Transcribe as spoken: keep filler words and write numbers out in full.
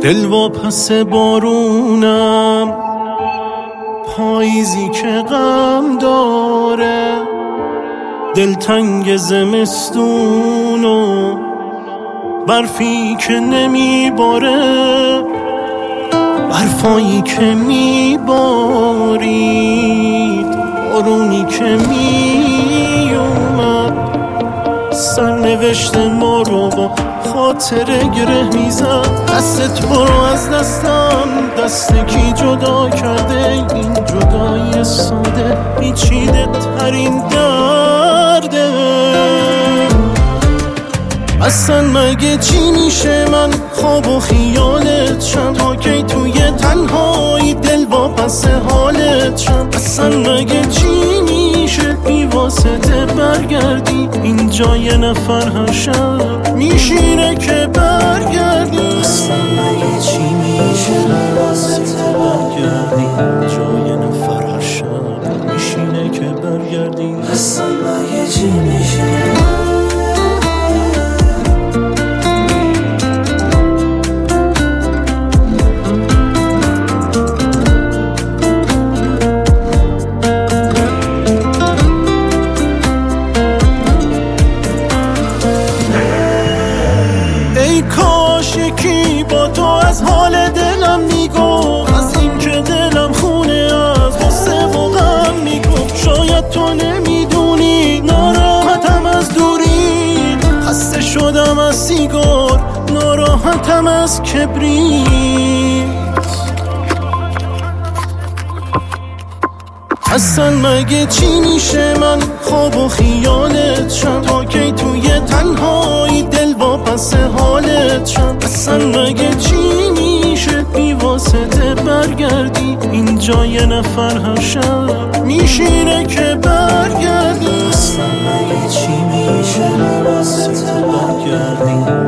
دل واپس بارونم، پاییزی که غم داره، دلتنگ زمستون و برفی که نمیباره، برفایی که میبارید، بارونی که میومد، سرنوشت ما رو با خاطره گره میزد. دستت برو از دستم، دست کی جدا کرده این جدای ساده، پیچیده ترین درده. اصلا مگه چی میشه من خواب و خیالت شم، تا کی توی تنهایی دل واپس حالت شم. اصلا مگه چی میشه بی واسطه برگردی اینجا یه نفر هر شب میشینه که برگردی. اصلا مگه چی میشه بی واسطه برگردی اینجا یه نفر هر شب میشینه که برگردی. اصلا مگه چی میشه. کاش یکی با تو از حال دلم میگفت، از این که دلم خونه از غصه و غم میگفت. شاید تو نمیدونی ناراحتم از دوری، خسته شدم از سیگار، ناراحتم از کبریت. اصلا مگه چی میشه من خواب و خیالت شم، تا کی توی تنهایی دل واپس حالت شم. اصلا مگه چی میشه بی واسطه برگردی اینجا یه نفر هر شب میشینه که برگردی. اصلا مگه چی میشه بی واسطه برگردی